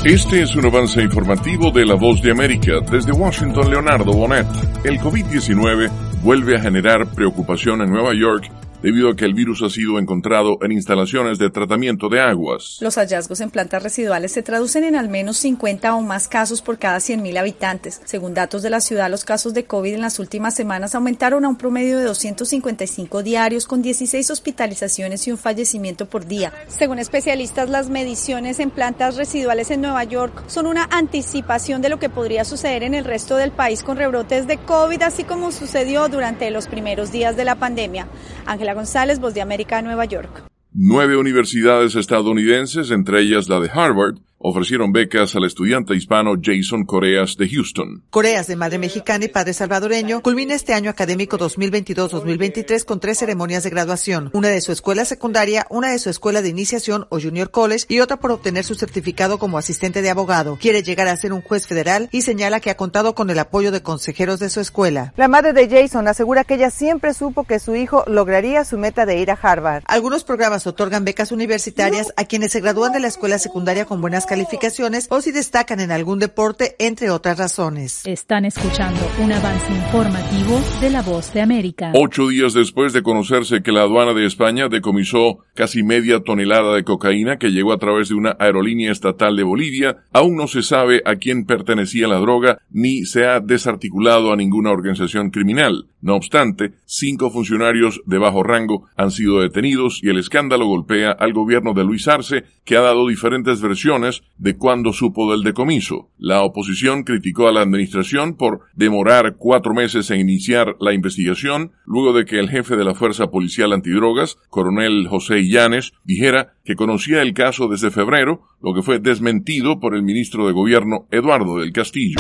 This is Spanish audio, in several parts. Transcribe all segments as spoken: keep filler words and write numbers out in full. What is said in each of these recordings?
Este es un avance informativo de La Voz de América. Desde Washington, Leonardo Bonet. El COVID diecinueve vuelve a generar preocupación en Nueva York debido a que el virus ha sido encontrado en instalaciones de tratamiento de aguas. Los hallazgos en plantas residuales se traducen en al menos cincuenta o más casos por cada cien mil habitantes. Según datos de la ciudad, los casos de COVID en las últimas semanas aumentaron a un promedio de doscientos cincuenta y cinco diarios, con dieciséis hospitalizaciones y un fallecimiento por día. Según especialistas, las mediciones en plantas residuales en Nueva York son una anticipación de lo que podría suceder en el resto del país con rebrotes de COVID, así como sucedió durante los primeros días de la pandemia. Ángela González, Voz de América, Nueva York. Nueve universidades estadounidenses, entre ellas la de Harvard, ofrecieron becas al estudiante hispano Jason Coreas de Houston. Coreas, de madre mexicana y padre salvadoreño, culmina este año académico dos mil veintidós dos mil veintitrés con tres ceremonias de graduación, una de su escuela secundaria, una de su escuela de iniciación o junior college y otra por obtener su certificado como asistente de abogado. Quiere llegar a ser un juez federal y señala que ha contado con el apoyo de consejeros de su escuela. La madre de Jason asegura que ella siempre supo que su hijo lograría su meta de ir a Harvard. Algunos programas otorgan becas universitarias a quienes se gradúan de la escuela secundaria con buenas calificaciones o si destacan en algún deporte, entre otras razones. Están escuchando un avance informativo de La Voz de América. Ocho días después de conocerse que la aduana de España decomisó casi media tonelada de cocaína que llegó a través de una aerolínea estatal de Bolivia, aún no se sabe a quién pertenecía la droga ni se ha desarticulado a ninguna organización criminal. No obstante, cinco funcionarios de bajo rango han sido detenidos y el escándalo golpea al gobierno de Luis Arce, que ha dado diferentes versiones de cuándo supo del decomiso. La oposición criticó a la administración por demorar cuatro meses en iniciar la investigación, luego de que el jefe de la Fuerza Policial Antidrogas, coronel José Illanes, dijera que conocía el caso desde febrero, lo que fue desmentido por el ministro de Gobierno Eduardo del Castillo.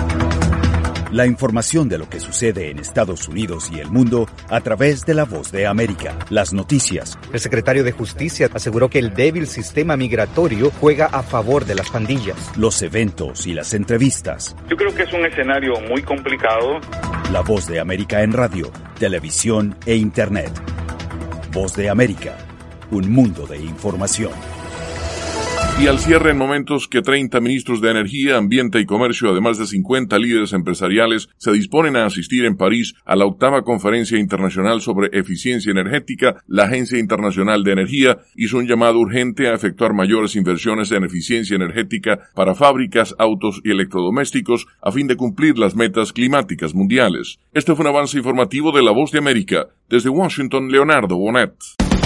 La información de lo que sucede en Estados Unidos y el mundo a través de La Voz de América. Las noticias. El secretario de Justicia aseguró que el débil sistema migratorio juega a favor de las pandillas. Los eventos y las entrevistas. Yo creo que es un escenario muy complicado. La Voz de América en radio, televisión e internet. Voz de América, un mundo de información. Y al cierre, en momentos que treinta ministros de Energía, Ambiente y Comercio, además de cincuenta líderes empresariales, se disponen a asistir en París a la octava Conferencia Internacional sobre Eficiencia Energética, la Agencia Internacional de Energía hizo un llamado urgente a efectuar mayores inversiones en eficiencia energética para fábricas, autos y electrodomésticos a fin de cumplir las metas climáticas mundiales. Este fue un avance informativo de La Voz de América. Desde Washington, Leonardo Bonet.